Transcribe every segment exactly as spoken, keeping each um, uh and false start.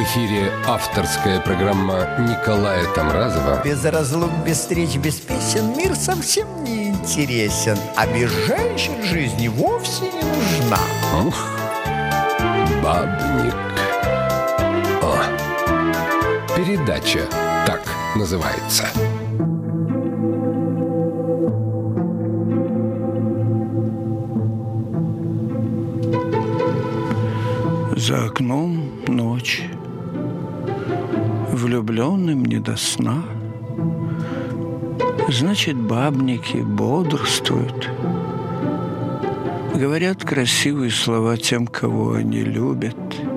В эфире авторская программа Николая Тамразова. Без разлук, без встреч, без песен мир совсем не интересен, а без женщин жизни вовсе не нужна. Ух, бабник. О, передача так называется. За окном ночь, влюбленным не до сна. Значит, бабники бодрствуют, говорят красивые слова тем, кого они любят.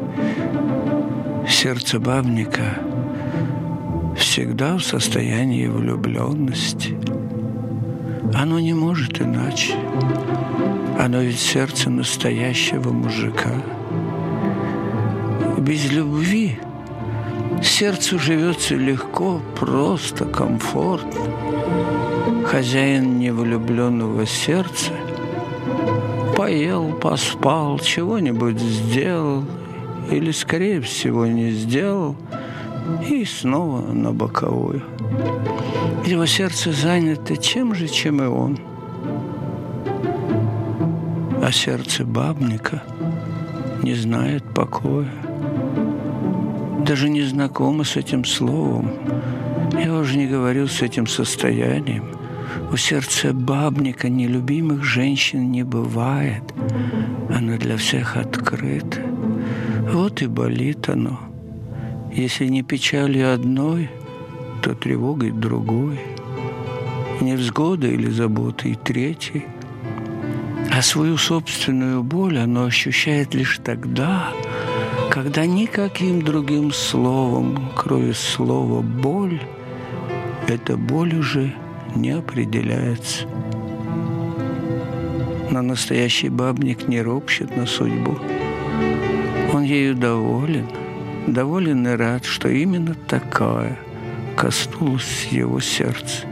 Сердце бабника всегда в состоянии влюбленности. Оно не может иначе. Оно ведь сердце настоящего мужика. Без любви сердцу живется легко, просто, комфортно. Хозяин невлюбленного сердца поел, поспал, чего-нибудь сделал или, скорее всего, не сделал, и снова на боковую. Его сердце занято тем же, чем и он. А сердце бабника не знает покоя. Даже не знакома с этим словом. Я уже не говорил с этим состоянием. У сердца бабника нелюбимых женщин не бывает. Оно для всех открыто. Вот и болит оно. Если не печалью одной, то тревогой другой. Невзгодой или заботой третьей. А свою собственную боль оно ощущает лишь тогда, когда никаким другим словом, кроме слова «боль», эта боль уже не определяется. Но настоящий бабник не ропщет на судьбу. Он ею доволен, доволен и рад, что именно такая коснулась его сердца.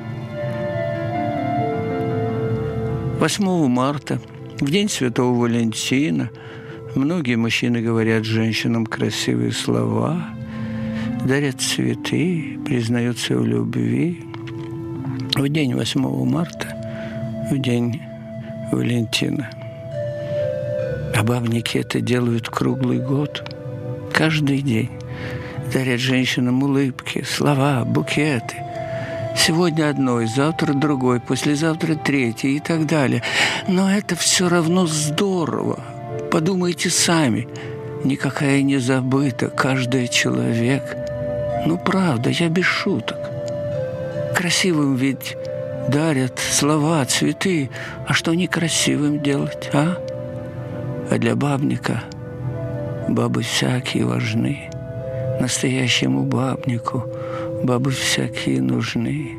восьмого марта, в день Святого Валентина, многие мужчины говорят женщинам красивые слова, дарят цветы, признаются в любви. В день восьмого марта, в день Валентина. А бабники это делают круглый год, каждый день. Дарят женщинам улыбки, слова, букеты. Сегодня одной, завтра другой, послезавтра третий и так далее. Но это все равно здорово. Подумайте сами, никакая не забыта, каждый человек. Ну, правда, я без шуток. Красивым ведь дарят слова, цветы, а что некрасивым делать, а? А для бабника бабы всякие важны. Настоящему бабнику бабы всякие нужны.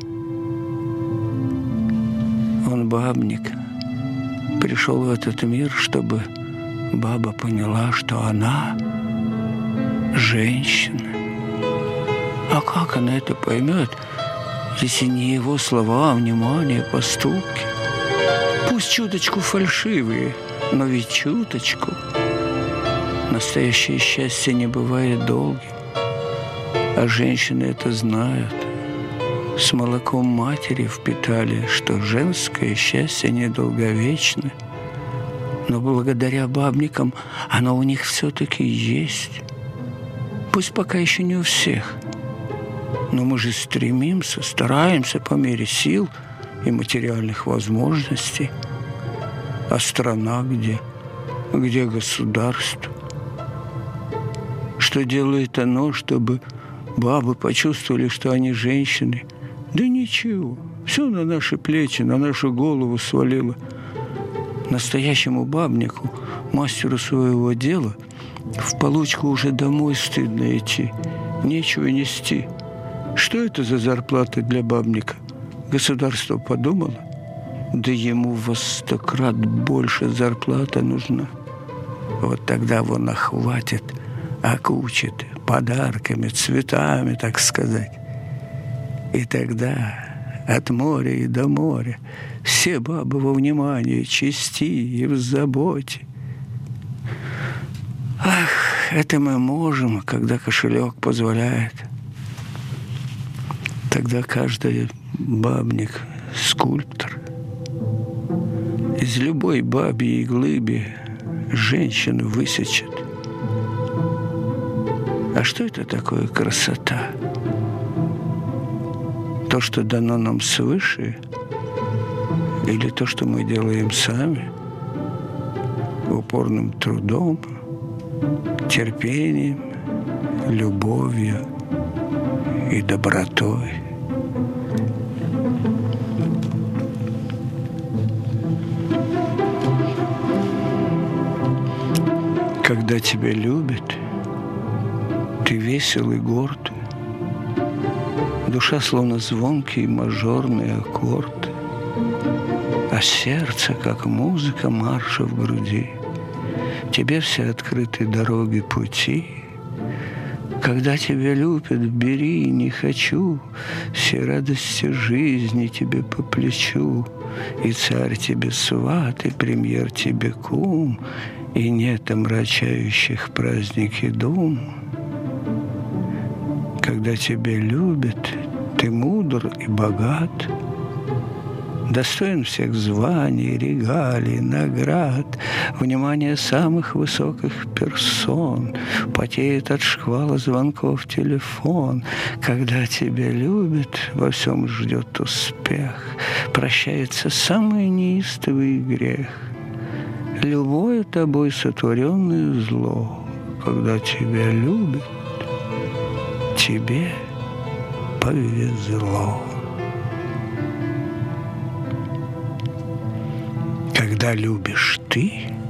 Он, бабник, пришел в этот мир, чтобы баба поняла, что она женщина. А как она это поймет, если не его слова, а внимание, поступки? Пусть чуточку фальшивые, но ведь чуточку. Настоящее счастье не бывает долгим, а женщины это знают. С молоком матери впитали, что женское счастье недолговечно. Но благодаря бабникам оно у них все-таки есть. Пусть пока еще не у всех. Но мы же стремимся, стараемся по мере сил и материальных возможностей. А страна где? Где государство? Что делает оно, чтобы бабы почувствовали, что они женщины? Да ничего. Все на наши плечи, на нашу голову свалило. Настоящему бабнику, мастеру своего дела, в получку уже домой стыдно идти. Нечего нести. Что это за зарплата для бабника? Государство подумало? Да ему во сто крат больше зарплата нужна. Вот тогда вон охватит, окучит подарками, цветами, так сказать. И тогда от моря и до моря все бабы во внимании, чести и в заботе. Ах, это мы можем, когда кошелек позволяет. Тогда каждый бабник – скульптор. Из любой бабьей глыби женщину высечет. А что это такое красота? То, что дано нам свыше, или то, что мы делаем сами, упорным трудом, терпением, любовью и добротой. Когда тебя любят, ты весел и горд. Душа словно звонкий мажорный аккорд, а сердце, как музыка марша в груди. Тебе все открыты дороги, пути. Когда тебя любят, бери, не хочу. Все радости жизни тебе по плечу. И царь тебе сват, и премьер тебе кум, и нет омрачающих праздники дум. Когда тебя любят, ты мудр и богат, достоин всех званий, регалий, наград, внимания самых высоких персон, потеет от шквала звонков телефон. Когда тебя любят, во всем ждет успех, прощается самый неистовый грех. Любое тобой сотворенное зло, когда тебя любят, тебе повезло. Когда любишь ты,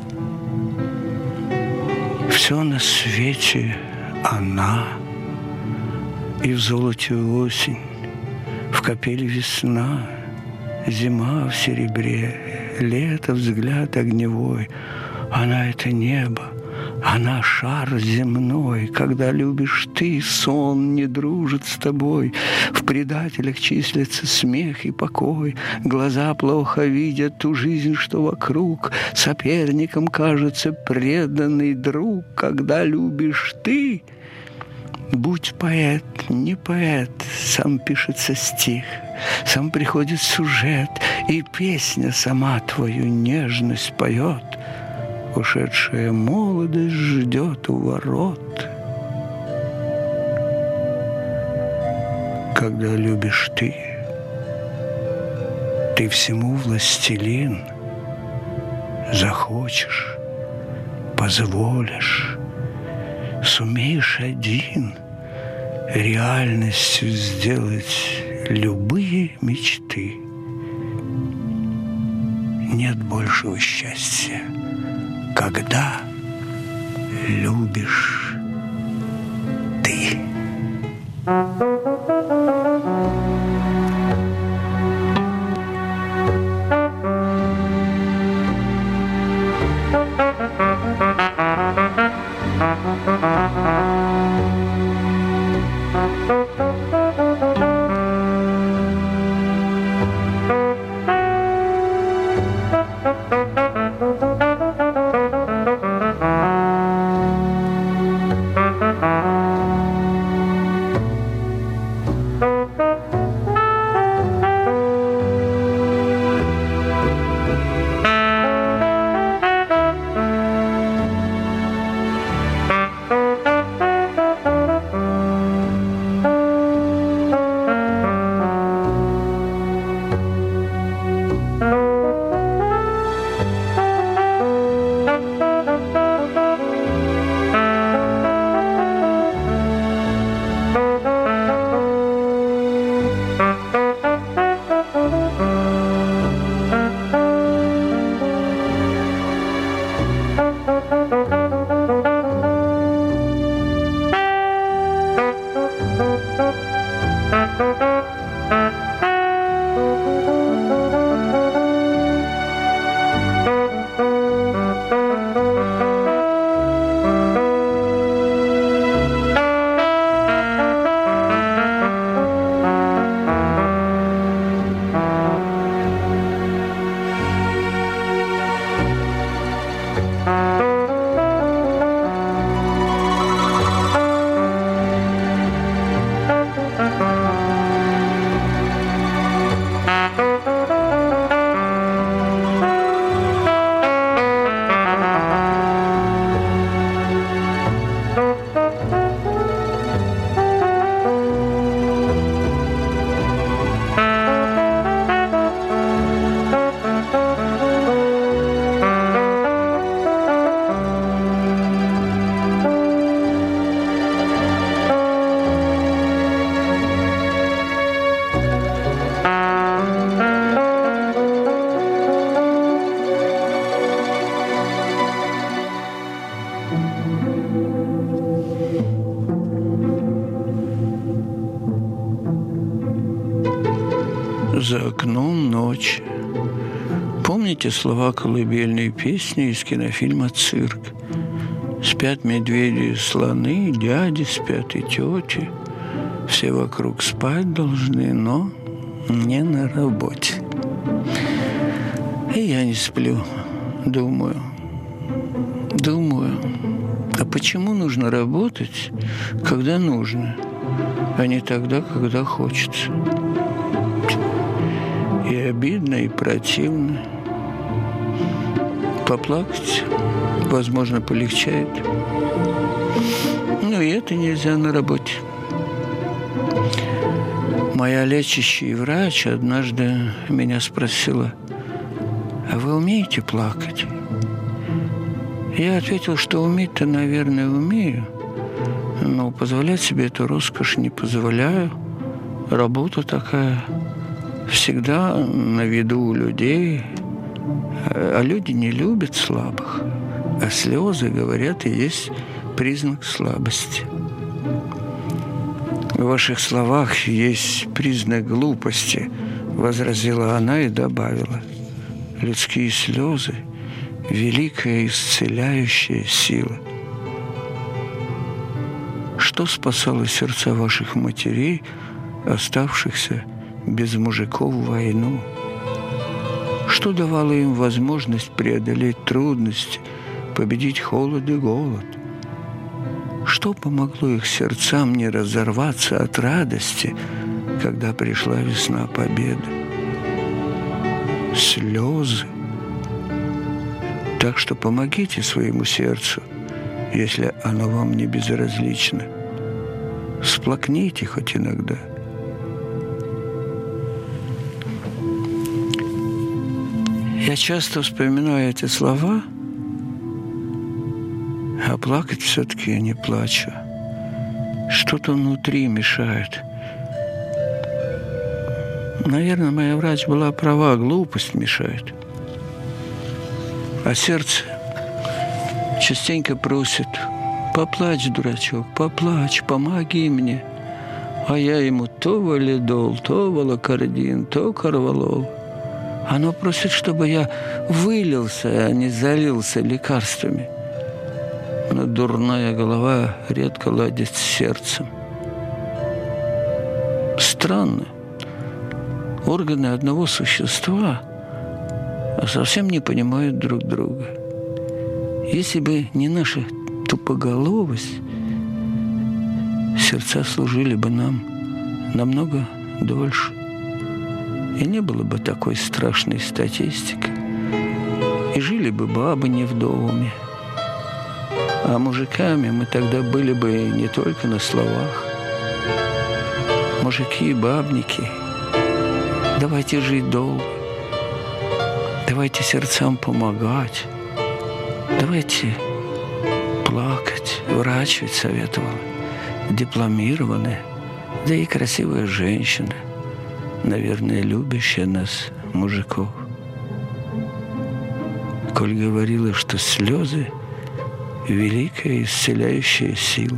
все на свете она, и в золоте осень, в капеле весна, зима в серебре, лето взгляд огневой. Она — это небо, она — шар земной. Когда любишь ты, сон не дружит с тобой. В предателях числится смех и покой. Глаза плохо видят ту жизнь, что вокруг. Соперником кажется преданный друг. Когда любишь ты, будь поэт, не поэт, сам пишется стих, сам приходит сюжет, и песня сама твою нежность поет. Ушедшая молодость ждет у ворот. Когда любишь ты, ты всему властелин, захочешь, позволишь, сумеешь один реальностью сделать любые мечты. Нет большего счастья, когда любишь ты. за окном ночь. Помните слова колыбельной песни из кинофильма «Цирк»? Спят медведи и слоны, дяди спят и тети. Все вокруг спать должны, но не на работе. И я не сплю, думаю, думаю, а почему нужно работать, когда нужно, а не тогда, когда хочется? И обидно, и противно. Поплакать, возможно, полегчает. Но и это нельзя на работе. Моя лечащий врач однажды меня спросила: «А вы умеете плакать?» Я ответил, что уметь-то, наверное, умею, но позволять себе эту роскошь не позволяю. Работа такая, всегда на виду у людей, а люди не любят слабых, а слезы, говорят, и есть признак слабости. В ваших словах есть признак глупости, возразила она и добавила: людские слезы – великая исцеляющая сила. Что спасало сердца ваших матерей, оставшихся без мужиков в войну? Что давало им возможность преодолеть трудности, победить холод и голод? Что помогло их сердцам не разорваться от радости, когда пришла весна победы? Слезы. Так что помогите своему сердцу, если оно вам не безразлично. Всплакните хоть иногда. Я часто вспоминаю эти слова, а плакать все-таки я не плачу. Что-то внутри мешает. Наверное, моя врач была права, глупость мешает. А сердце частенько просит: поплачь, дурачок, поплачь, помоги мне. А я ему то валидол, то волокордин, то корвалол. Оно просит, чтобы я вылился, а не залился лекарствами. Но дурная голова редко ладит с сердцем. Странно. Органы одного существа совсем не понимают друг друга. Если бы не наша тупоголовость, сердца служили бы нам намного дольше. И не было бы такой страшной статистики. И жили бы бабы не вдовами. А мужиками мы тогда были бы не только на словах. Мужики и бабники, давайте жить долго. Давайте сердцам помогать. Давайте плакать. Врач ведь советовал. Дипломированная, да и красивая женщина, наверное, любящая нас, мужиков. Коль говорила, что слезы – великая исцеляющая сила.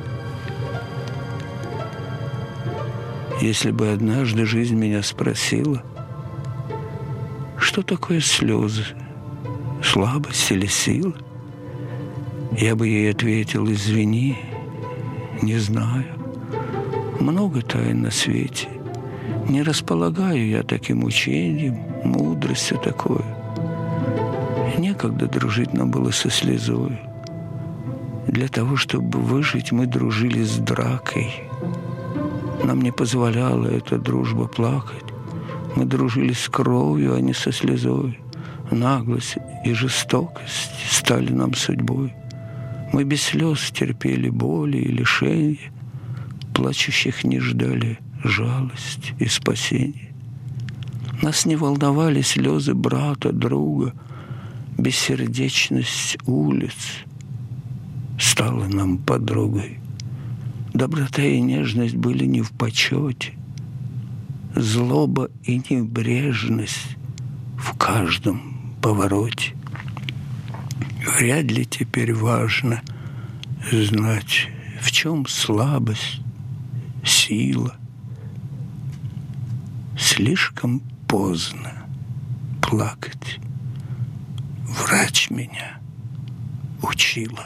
Если бы однажды жизнь меня спросила, что такое слезы, слабость или сила, я бы ей ответил: извини, не знаю. Много тайн на свете. Не располагаю я таким учением, мудростью такой. Некогда дружить нам было со слезой. Для того, чтобы выжить, мы дружили с дракой. Нам не позволяла эта дружба плакать. Мы дружили с кровью, а не со слезой. Наглость и жестокость стали нам судьбой. Мы без слез терпели боли и лишения. Плачущих не ждали жалость и спасение. Нас не волновали слезы брата, друга. Бессердечность улиц стала нам подругой. Доброта и нежность были не в почете. Злоба и небрежность в каждом повороте. Вряд ли теперь важно знать, в чем слабость, сила. слишком поздно плакать. Врач меня учила.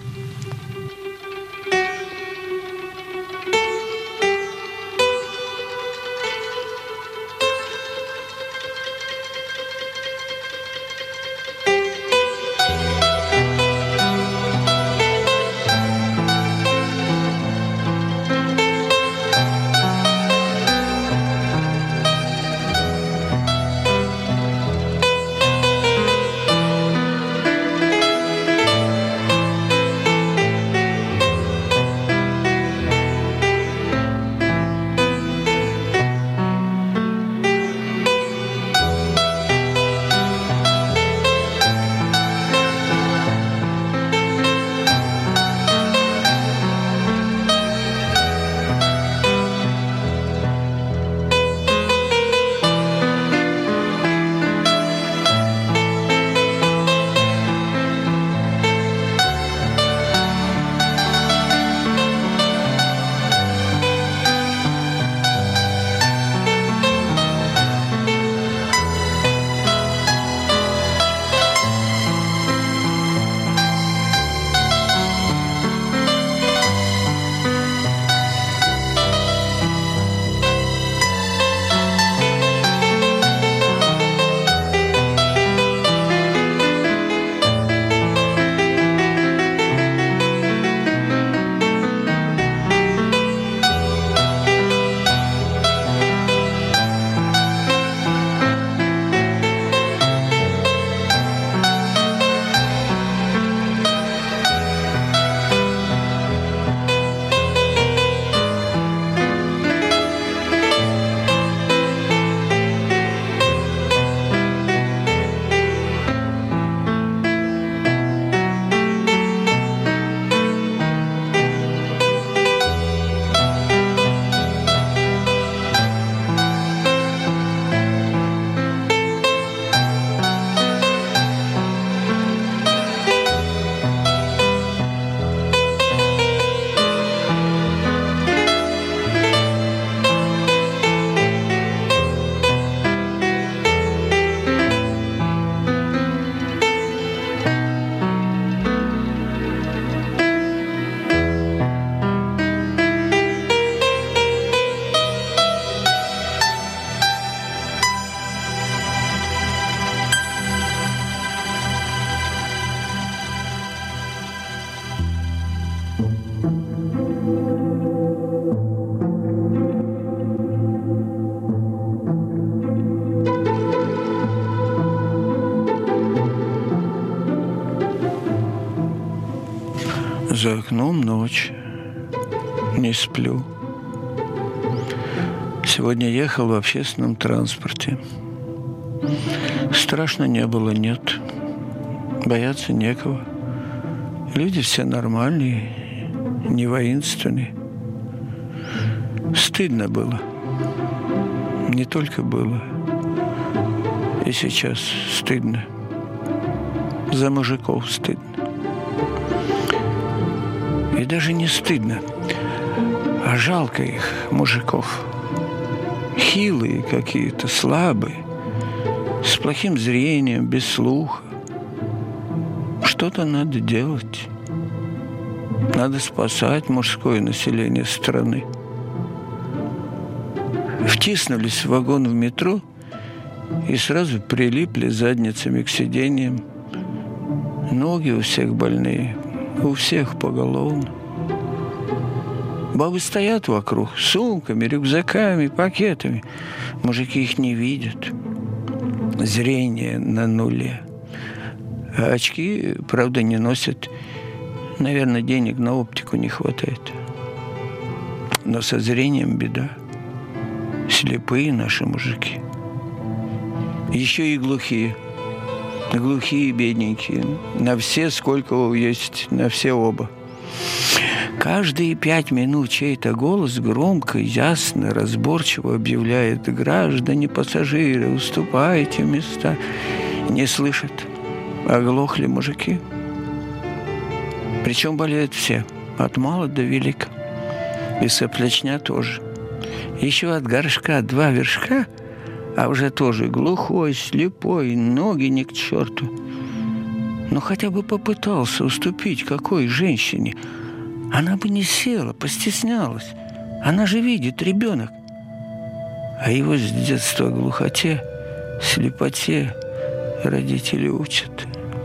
За окном ночь, не сплю. Сегодня ехал в общественном транспорте. Страшно не было, нет. Бояться некого. Люди все нормальные, не воинственные. Стыдно было. Не только было. И сейчас стыдно. За мужиков стыдно. И даже не стыдно, а жалко их, мужиков. Хилые какие-то, слабые, с плохим зрением, без слуха. Что-то надо делать. Надо спасать мужское население страны. Втиснулись в вагон в метро и сразу прилипли задницами к сиденьям. Ноги у всех больные. У всех поголовно. Бабы стоят вокруг с сумками, рюкзаками, пакетами. Мужики их не видят. Зрение на нуле. А очки, правда, не носят. Наверное, денег на оптику не хватает. Но со зрением беда. Слепые наши мужики. Еще и глухие. Глухие, бедненькие. На все, сколько есть, на все оба. Каждые пять минут чей-то голос громко, ясно, разборчиво объявляет: граждане, пассажиры, уступайте места. Не слышат. Оглохли мужики. Причем болеют все. От мала до велика. И соплячня тоже. Еще от горшка два вершка, а уже тоже глухой, слепой, ноги ни к черту. Но хотя бы попытался уступить какой женщине. Она бы не села, постеснялась. Она же видит, ребенок. А его с детства глухоте, слепоте родители учат.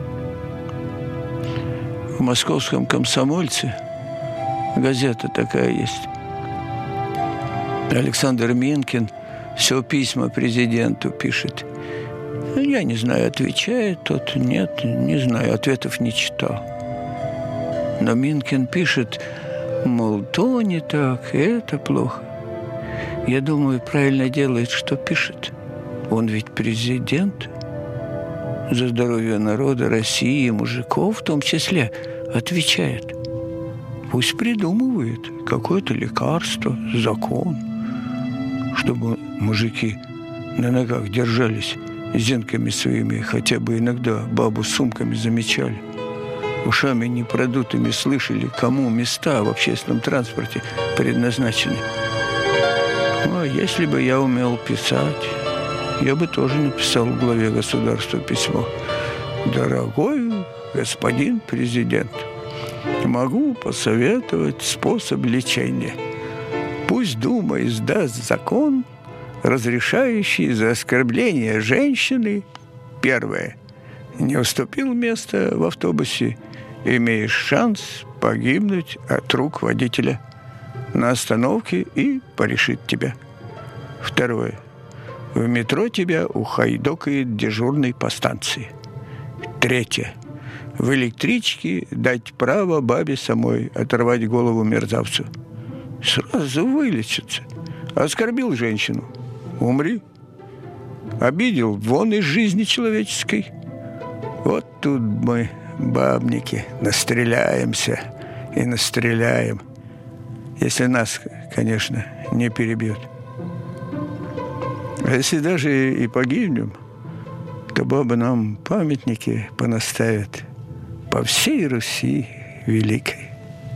В московском «Комсомольце» газета такая есть. Александр Минкин все письма президенту пишет. Я не знаю, отвечает тот, нет, не знаю, ответов не читал. Но Минкин пишет, мол, то не так, это плохо. Я думаю, правильно делает, что пишет. Он ведь президент. За здоровье народа, России, мужиков в том числе отвечает. Пусть придумывает какое-то лекарство, закон, чтобы мужики на ногах держались, зенками своими хотя бы иногда бабу с сумками замечали. Ушами непродутыми слышали, кому места в общественном транспорте предназначены. Ну, а если бы я умел писать, я бы тоже написал в главе государства письмо. Дорогой господин президент, могу посоветовать способ лечения. Пусть Дума издаст закон, разрешающий за оскорбление женщины. Первое. Не уступил место в автобусе, имеешь шанс погибнуть от рук водителя на остановке и порешит тебя. Второе. В метро тебя ухайдокает дежурный по станции. Третье. В электричке дать право бабе самой оторвать голову мерзавцу. Сразу вылечится. Оскорбил женщину. Умри. Обидел. Вон из жизни человеческой. Вот тут мы, бабники, настреляемся и настреляем. Если нас, конечно, не перебьют. А если даже и погибнем, то бабы нам памятники понаставят по всей Руси великой.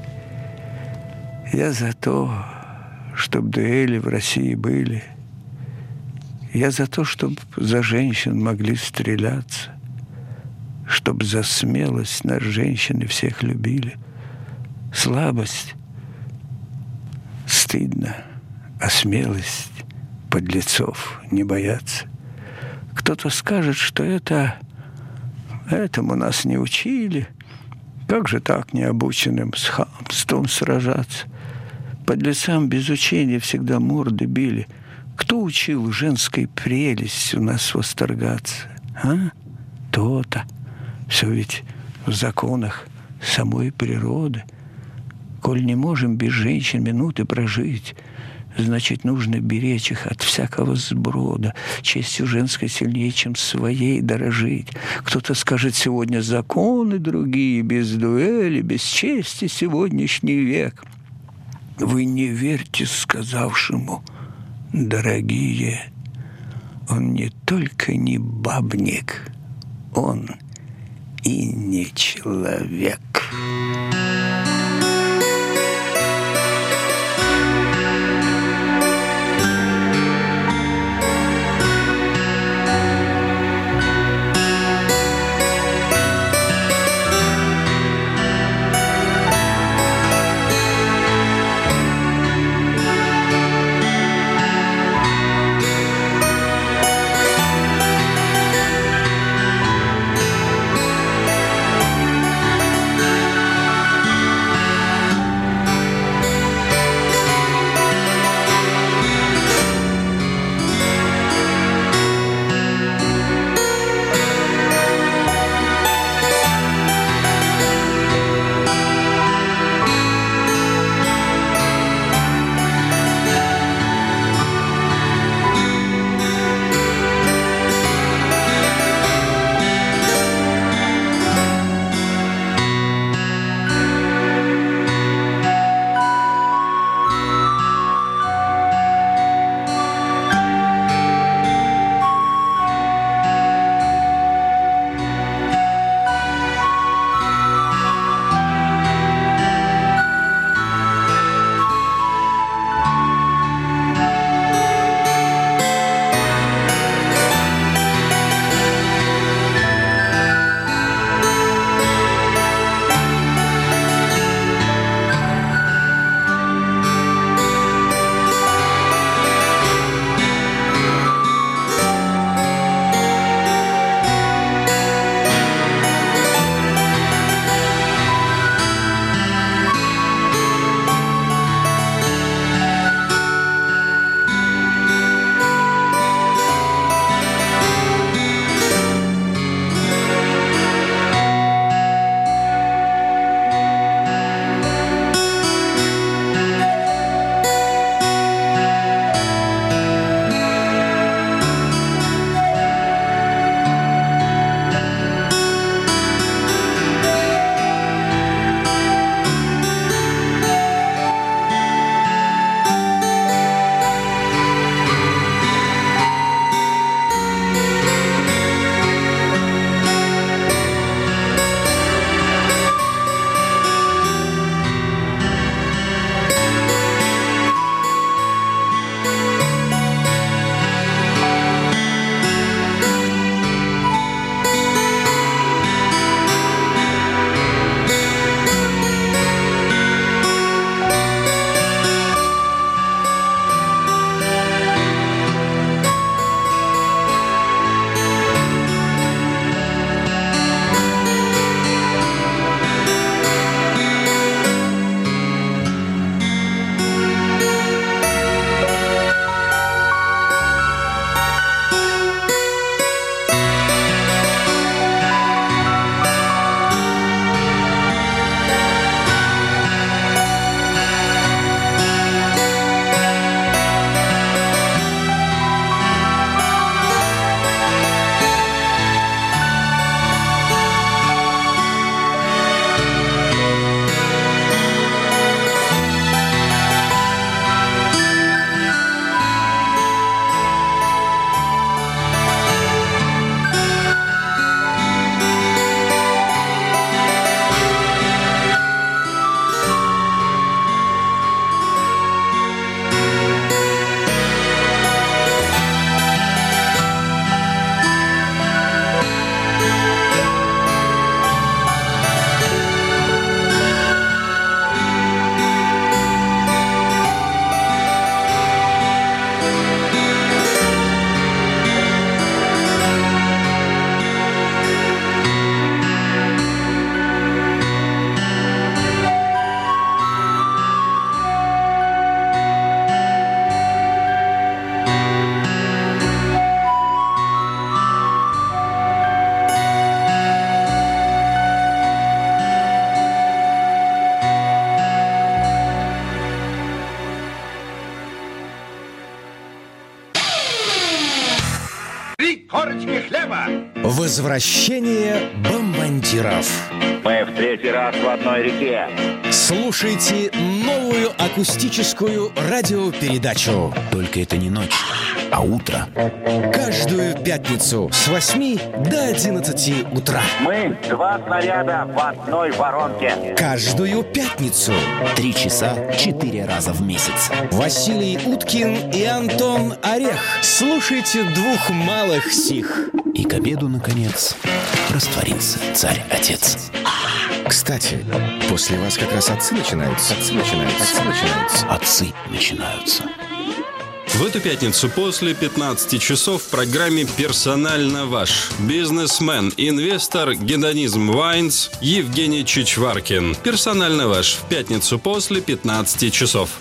Я за то, чтобы дуэли в России были. Я за то, чтобы за женщин могли стреляться. Чтобы за смелость нас женщины всех любили. Слабость стыдно, а смелость подлецов не бояться. Кто-то скажет, что это этому нас не учили. Как же так необученным с хамством сражаться? Подлецам без учения всегда морды били. Кто учил женской прелестью нас восторгаться? А? То-то. Все ведь в законах самой природы. Коль не можем без женщин минуты прожить, значит, нужно беречь их от всякого сброда. Честью женской сильнее, чем своей дорожить. Кто-то скажет, сегодня законы другие, без дуэли, без чести сегодняшний век. Вы не верьте сказавшему, дорогие. Он не только не бабник, он и не человек. корочки хлеба. Возвращение бомбардиров. Мы в третий раз в одной реке. Слушайте новую акустическую радиопередачу. Только это не ночь, а утро. Каждую пятницу с восьми до одиннадцати утра. Мы два снаряда в одной воронке. Каждую пятницу. Три часа, четыре раза в месяц. Василий Уткин и Антон Орех. Слушайте двух малых сих. И к обеду, наконец, растворился царь-отец. Кстати, после вас как раз отцы начинаются. Отцы начинаются. Отцы начинаются. Отцы начинаются. В эту пятницу после пятнадцати часов в программе «Персонально ваш» бизнесмен, инвестор, гедонизм Вайнс Евгений Чичваркин. «Персонально ваш» в пятницу после пятнадцати часов.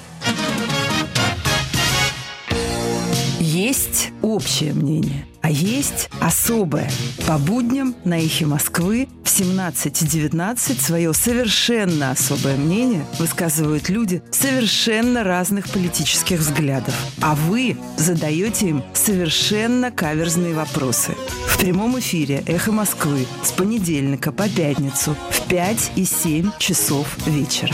Есть общее мнение, а есть особое. По будням на «Эхе Москвы» в семнадцать девятнадцать свое совершенно особое мнение высказывают люди совершенно разных политических взглядов. А вы задаете им совершенно каверзные вопросы. В прямом эфире «Эхо Москвы» с понедельника по пятницу в пять и семь часов вечера.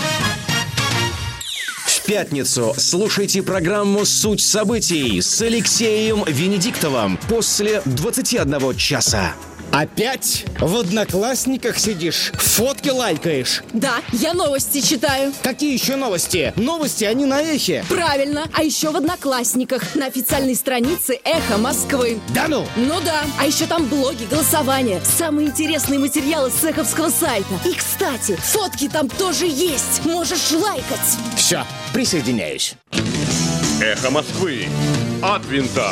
В пятницу слушайте программу «Суть событий» с Алексеем Венедиктовым после двадцати одного часа. Опять в Одноклассниках сидишь, фотки лайкаешь? Да, я новости читаю. Какие еще новости? Новости, они на Эхе. Правильно, а еще в Одноклассниках, на официальной странице «Эхо Москвы». Да ну? Ну да, а еще там блоги, голосования, самые интересные материалы с эховского сайта. И, кстати, фотки там тоже есть, можешь лайкать. Все, присоединяюсь. Эхо Москвы. От винта.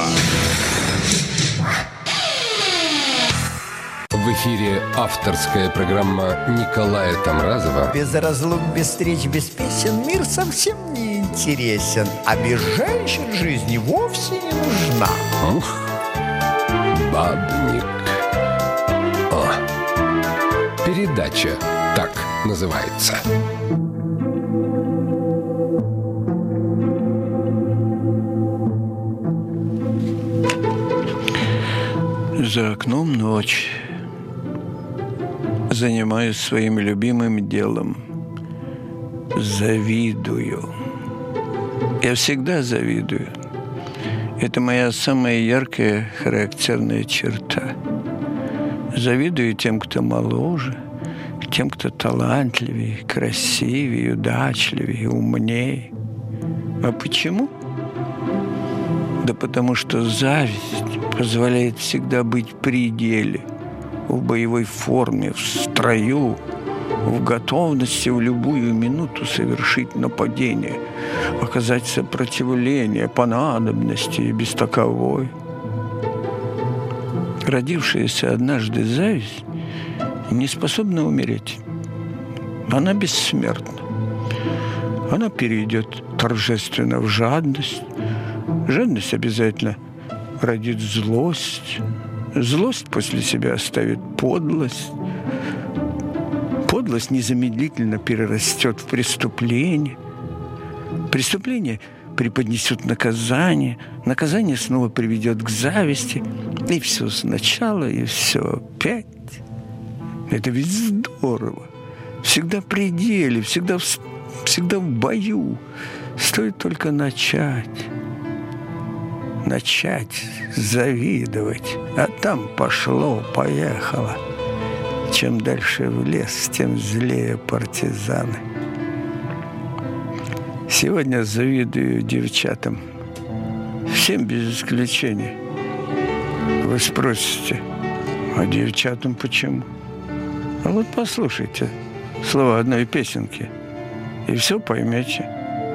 В эфире авторская программа Николая Тамразова. Без разлук, без встреч, без песен мир совсем не интересен. А без женщин жизни вовсе не нужна. Ух, бабник. О, передача так называется. За окном ночь. Занимаюсь своим любимым делом. Завидую. Я всегда завидую. Это моя самая яркая характерная черта. Завидую тем, кто моложе, тем, кто талантливее, красивее, удачливее, умнее. А почему? Да потому что зависть позволяет всегда быть в пределе, в боевой форме, в строю, в готовности в любую минуту совершить нападение, оказать сопротивление по надобности и без таковой. Родившаяся однажды зависть не способна умереть. Она бессмертна. Она перейдет торжественно в жадность. Жадность обязательно родит злость. Злость после себя оставит подлость. Подлость незамедлительно перерастет в преступление. Преступление преподнесет наказание. Наказание снова приведет к зависти. И все сначала, и все опять. Это ведь здорово. Всегда в пределе, всегда в, всегда в бою. Стоит только начать. Начать завидовать, а там пошло-поехало. Чем дальше в лес, тем злее партизаны. Сегодня завидую девчатам. Всем без исключения. Вы спросите, а девчатам почему? А вот послушайте слова одной песенки, и все поймете.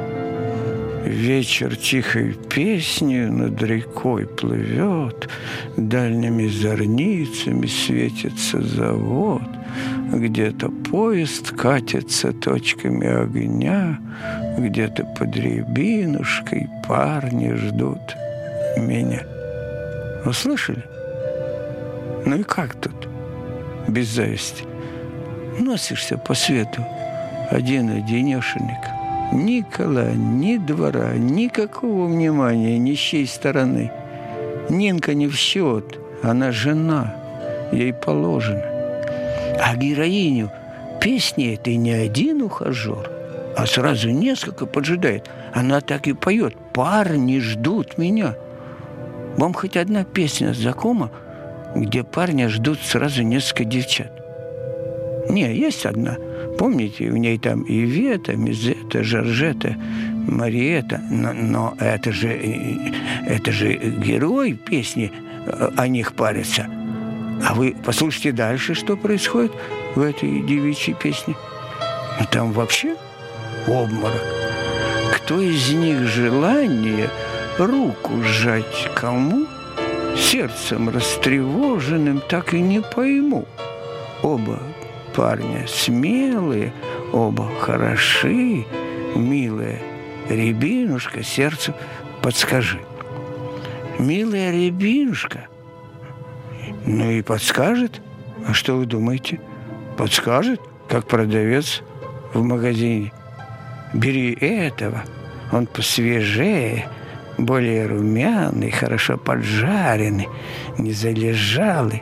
Вечер тихой песнью над рекой плывет, дальними зорницами светится завод, где-то поезд катится точками огня, где-то под рябинушкой парни ждут меня. Услышали? Ну и как тут без зависти? Носишься по свету один-одинешенек. Ни кола, ни двора, никакого внимания ни с чьей стороны. Нинка не в счет, Она жена, ей положено. А героиню песни этой не один ухажер, а сразу несколько поджидает. Она так и поет: «Парни ждут меня». Вам хоть одна песня знакома, где парня ждут сразу несколько девчат? Не, есть одна. Помните, в ней там и Вета, Мизета, Жоржета, Мариэта. Но, но это же, это же герой песни, о них парятся. А вы послушайте дальше, что происходит в этой девичьей песне. Там вообще обморок. Кто из них желание руку сжать кому, сердцем растревоженным, так и не пойму. Оба парня смелые, оба хороши, милая рябинушка, сердцу подскажи. Милая рябинушка, ну и подскажет. А что вы думаете? Подскажет, как продавец в магазине. Бери этого, он посвежее, более румяный, хорошо поджаренный, не залежалый.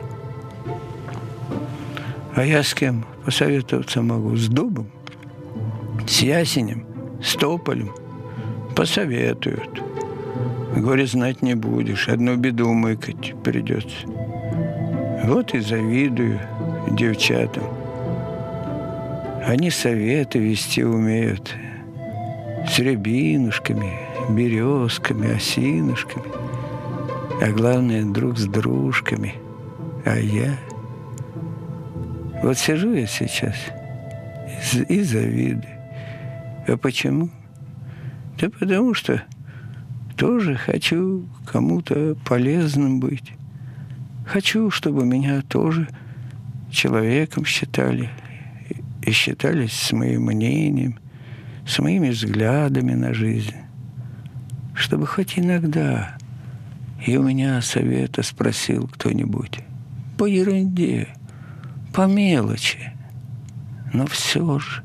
А я с кем посоветоваться могу? С дубом, с ясенем, с тополем? Посоветуют. Горе знать не будешь, одну беду мыкать придется. Вот и завидую девчатам. Они советы вести умеют. С рябинушками, березками, осинушками. А главное, друг с дружками. А я... Вот сижу я сейчас и, и завидую. А почему? Да потому что тоже хочу кому-то полезным быть. Хочу, чтобы меня тоже человеком считали. И считались с моим мнением, с моими взглядами на жизнь. Чтобы хоть иногда и у меня совета спросил кто-нибудь. По ерунде, по мелочи. Но все же.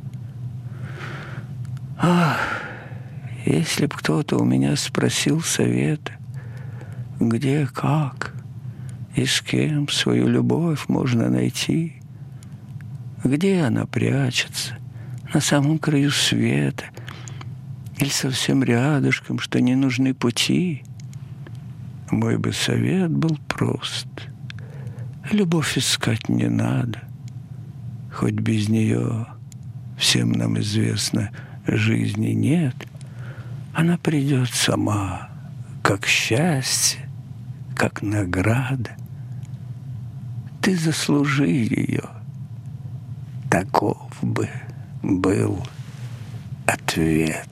Ах, если б кто-то у меня спросил совета, где, как и с кем свою любовь можно найти, где она прячется, на самом краю света или совсем рядышком, что не нужны пути, мой бы совет был прост. Любовь искать не надо, хоть без нее, всем нам известно, жизни нет. Она придет сама, как счастье, как награда. Ты заслужи ее. Таков бы был ответ.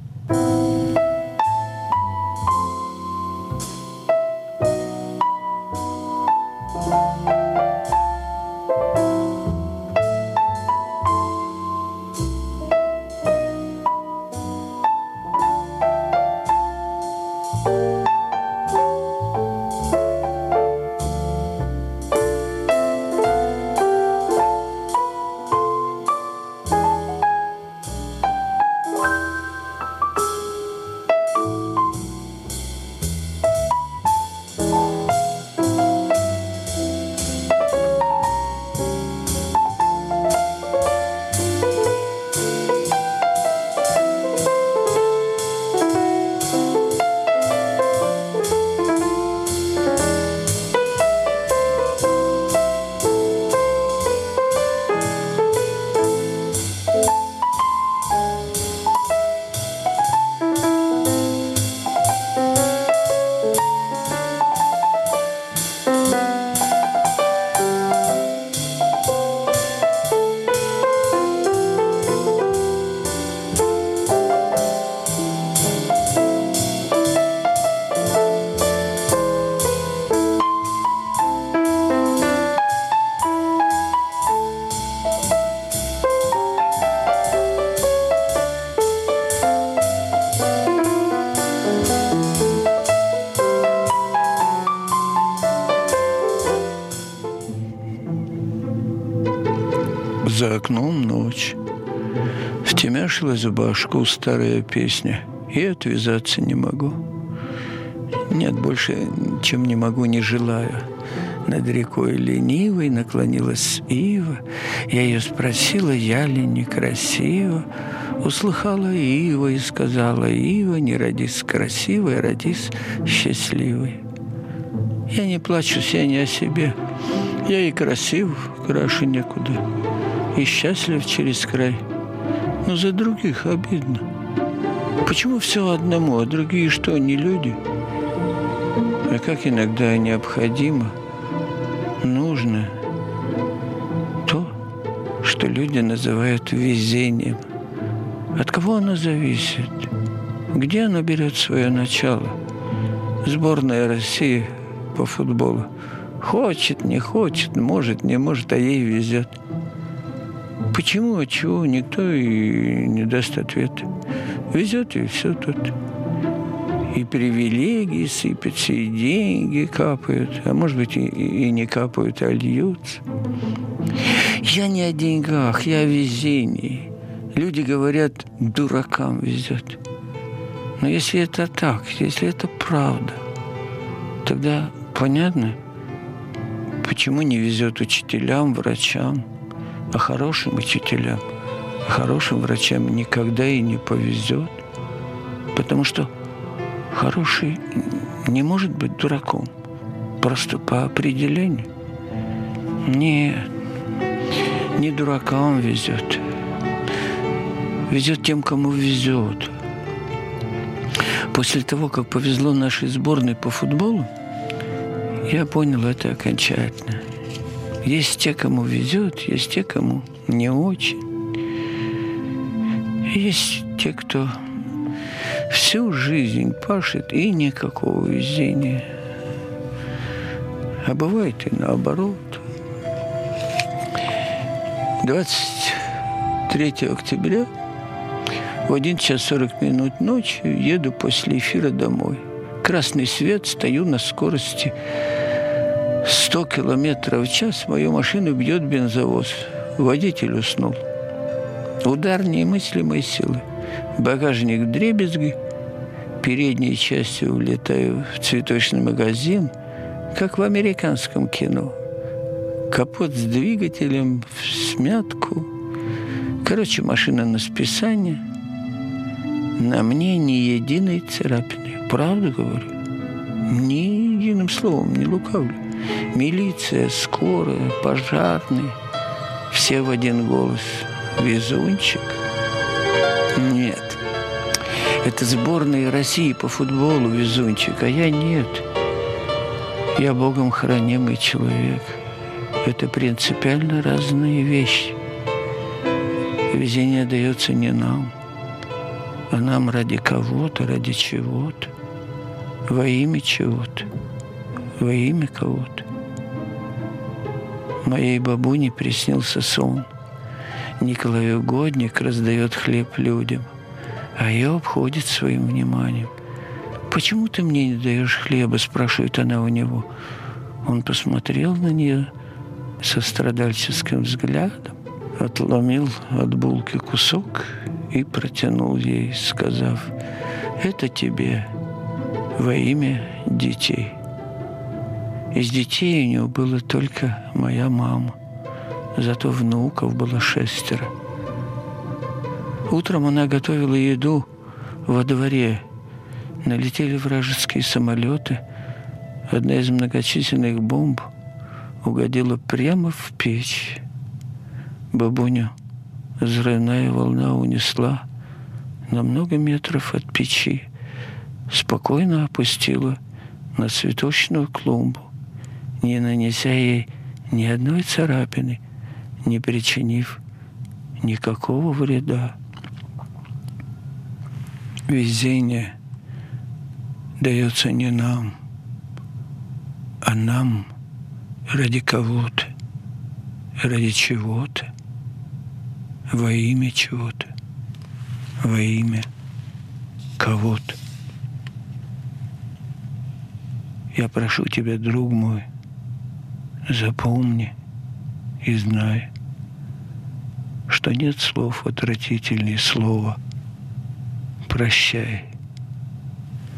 За окном ночь. Втемяшилась в башку старая песня, и отвязаться не могу. Нет, больше, чем не могу, не желаю. Над рекой ленивой наклонилась ива. Я ее спросила, я ли некрасива. Услыхала ива и сказала: ива, не родись красивой, родись счастливой. Я не плачусь, я не о себе. Я и красив, краше некуда, и счастлив через край. Но за других обидно. Почему все одному, а другие что, не люди? А как иногда необходимо, нужно то, что люди называют везением. От кого оно зависит? Где оно берет свое начало? Сборная России по футболу хочет, не хочет, может, не может, а ей везет. Почему, от чего, никто и не даст ответа. Везет, и все тут. И привилегии сыпятся, и деньги капают, а может быть, и, и не капают, а льются. Я не о деньгах, я о везении. Люди говорят, дуракам везет. Но если это так, если это правда, тогда понятно, почему не везет учителям, врачам, а хорошим учителям, а хорошим врачам никогда и не повезет, потому что хороший не может быть дураком, просто по определению. Нет, не дуракам везет, везет тем, кому везет. После того, как повезло нашей сборной по футболу, я понял это окончательно. Есть те, кому везет, есть те, кому не очень. Есть те, кто всю жизнь пашет и никакого везения. А бывает и наоборот. двадцать третьего октября в один час сорок минут ночи еду после эфира домой. Красный свет, стою на скорости сто километров в час, мою машину бьет бензовоз. Водитель уснул. Удар немыслимой силы. Багажник вдребезги. Передней частью улетаю в цветочный магазин, как в американском кино. Капот с двигателем в смятку. Короче, машина на списание. На мне ни единой царапины. Правду говорю. Ни единым словом не лукавлю. Милиция, скорая, пожарные. Все в один голос. Везунчик? Нет. Это сборная России по футболу везунчик, а я нет. Я Богом хранимый человек. Это принципиально разные вещи. Везение дается не нам, а нам ради кого-то, ради чего-то, во имя чего-то, во имя кого-то. Моей бабуне приснился сон. Николай Угодник раздает хлеб людям, а ее обходит своим вниманием. «Почему ты мне не даешь хлеба?» – спрашивает она у него. Он посмотрел на нее со страдальческим взглядом, отломил от булки кусок и протянул ей, сказав: «Это тебе во имя детей». Из детей у него было только моя мама, зато внуков было шестеро. Утром она готовила еду во дворе. Налетели вражеские самолеты. Одна из многочисленных бомб угодила прямо в печь. Бабуню взрывная волна унесла на много метров от печи, спокойно опустила на цветочную клумбу, не нанеся ей ни одной царапины, не причинив никакого вреда. Везение дается не нам, а нам ради кого-то, ради чего-то, во имя чего-то, во имя кого-то. Я прошу тебя, друг мой, запомни и знай, что нет слов отвратительнее слова «прощай».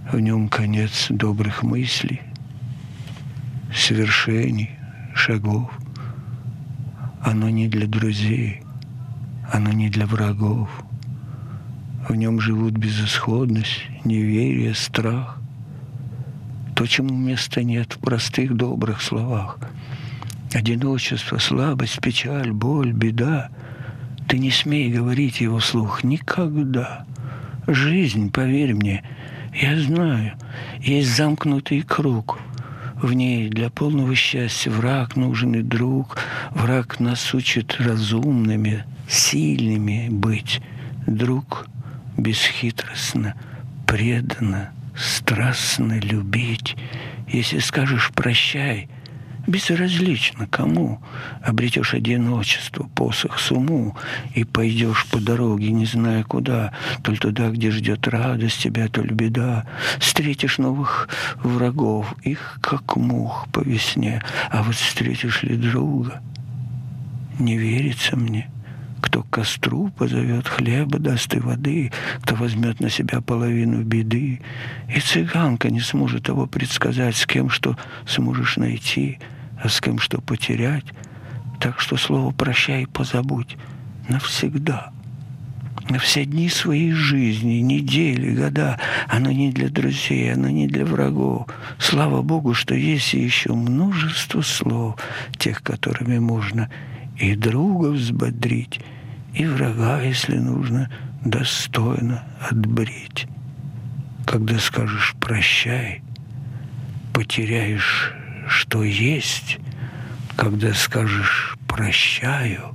В нем конец добрых мыслей, свершений, шагов. Оно не для друзей, оно не для врагов. В нем живут безысходность, неверие, страх. То, чему места нет в простых добрых словах. Одиночество, слабость, печаль, боль, беда. Ты не смей говорить его вслух никогда. Жизнь, поверь мне, я знаю, есть замкнутый круг. В ней для полного счастья враг нужен и друг. Враг нас учит разумными, сильными быть. Друг бесхитростно, преданно, страстно любить. Если скажешь «прощай», безразлично кому, обретешь одиночество, посох суму, и пойдешь по дороге, не зная куда, то ли туда, где ждет радость тебя, то ли беда. Встретишь новых врагов, их как мух по весне, а вот встретишь ли друга? Не верится мне. Кто к костру позовет, хлеба даст и воды, кто возьмет на себя половину беды. И цыганка не сможет того предсказать, с кем что сможешь найти, а с кем что потерять. Так что слово «прощай» позабудь навсегда. На все дни своей жизни, недели, года. Оно не для друзей, оно не для врагов. Слава Богу, что есть еще множество слов, тех, которыми можно и друга взбодрить, и врага, если нужно, достойно отбрить. Когда скажешь «прощай», потеряешь, что есть. Когда скажешь «прощаю»,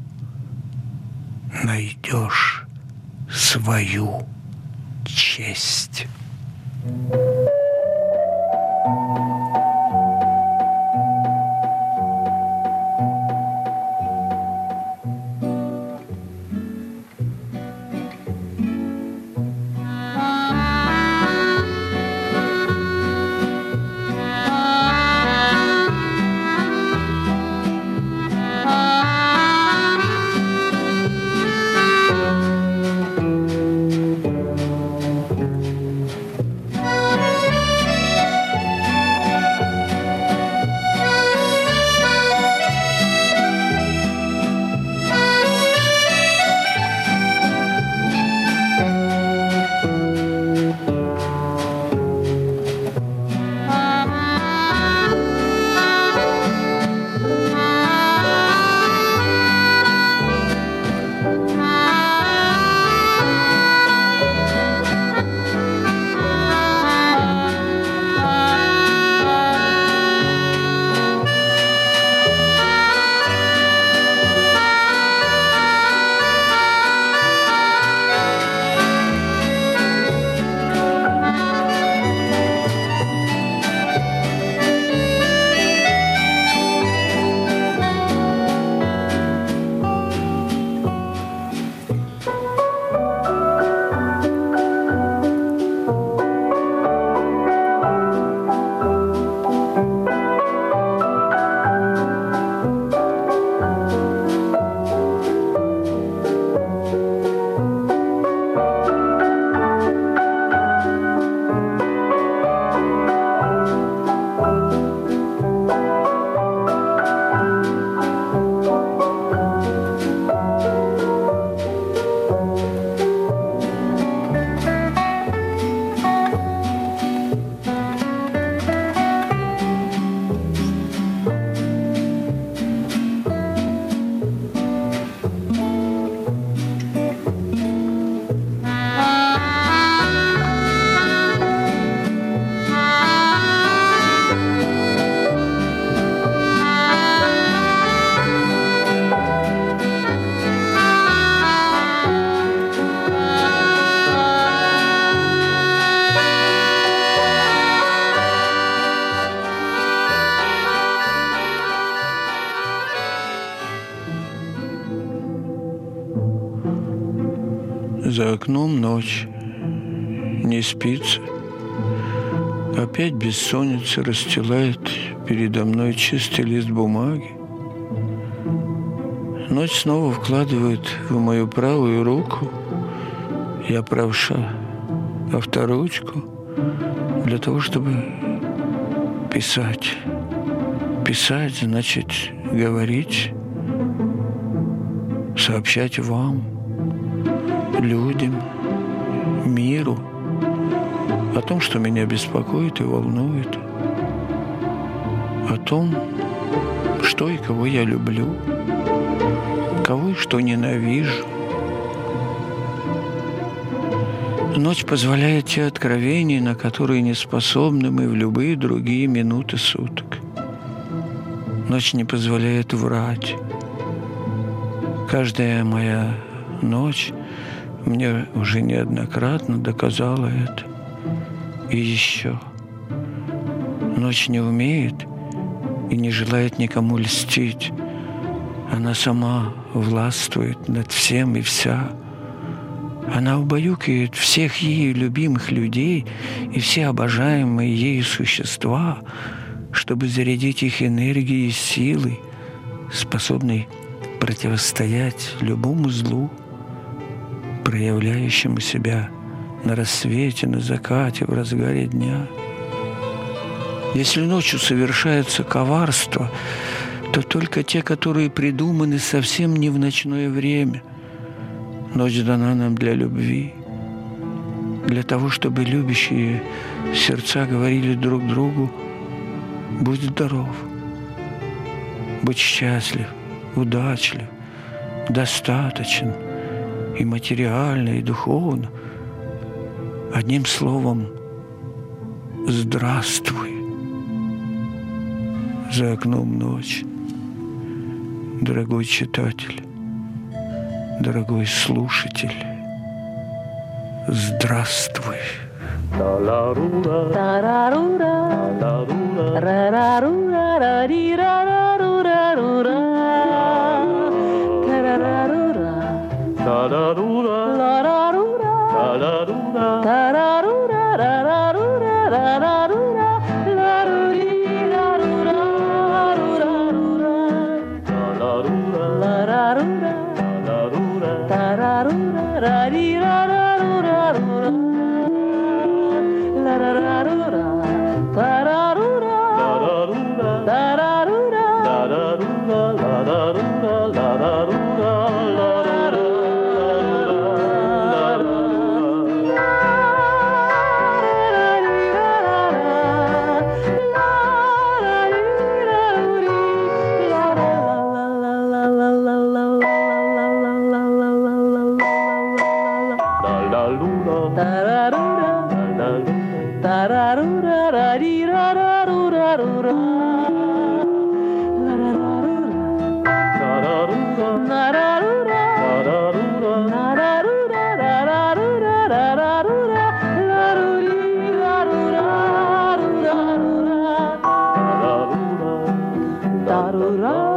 найдешь свою честь. За окном ночь, не спится. Опять бессонница расстилает передо мной чистый лист бумаги. Ночь снова вкладывает в мою правую руку, я правша, авторучку, для того, чтобы писать. Писать значит говорить, сообщать вам, людям, миру о том, что меня беспокоит и волнует, о том, что и кого я люблю, кого и что ненавижу. Ночь позволяет те откровения, на которые не способны мы в любые другие минуты суток. Ночь не позволяет врать. Каждая моя ночь мне уже неоднократно доказала это. И еще. Ночь не умеет и не желает никому льстить. Она сама властвует над всем и вся. Она убаюкивает всех ею любимых людей и все обожаемые ею существа, чтобы зарядить их энергией и силой, способной противостоять любому злу, проявляющему себя на рассвете, на закате, в разгаре дня. Если ночью совершается коварство, то только те, которые придуманы совсем не в ночное время. Ночь дана нам для любви, для того, чтобы любящие сердца говорили друг другу: «Будь здоров, будь счастлив, удачлив, достаточен и материально, и духовно». Одним словом, здравствуй. За окном ночь. Дорогой читатель, дорогой слушатель, здравствуй. Da